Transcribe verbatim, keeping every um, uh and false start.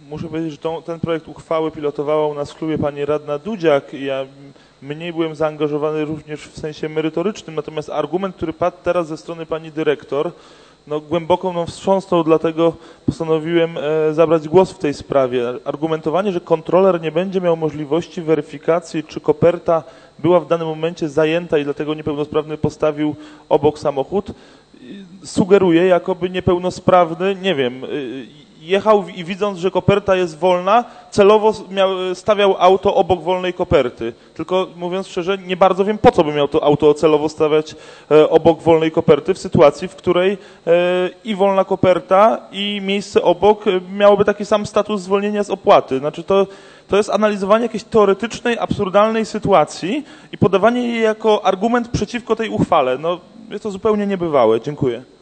muszę powiedzieć, że tą, ten projekt uchwały pilotowała u nas w klubie pani radna Dudziak i ja mniej byłem zaangażowany również w sensie merytorycznym, natomiast argument, który padł teraz ze strony pani dyrektor, no głęboko mną wstrząsnął, dlatego postanowiłem e, zabrać głos w tej sprawie. Argumentowanie, że kontroler nie będzie miał możliwości weryfikacji, czy koperta była w danym momencie zajęta i dlatego niepełnosprawny postawił obok samochód, sugeruje, jakoby niepełnosprawny, nie wiem, jechał i widząc, że koperta jest wolna, celowo miał, stawiał auto obok wolnej koperty. Tylko mówiąc szczerze, nie bardzo wiem, po co by miał to auto celowo stawiać e, obok wolnej koperty w sytuacji, w której e, i wolna koperta, i miejsce obok miałoby taki sam status zwolnienia z opłaty. Znaczy to, to jest analizowanie jakiejś teoretycznej, absurdalnej sytuacji i podawanie jej jako argument przeciwko tej uchwale. No, jest to zupełnie niebywałe. Dziękuję.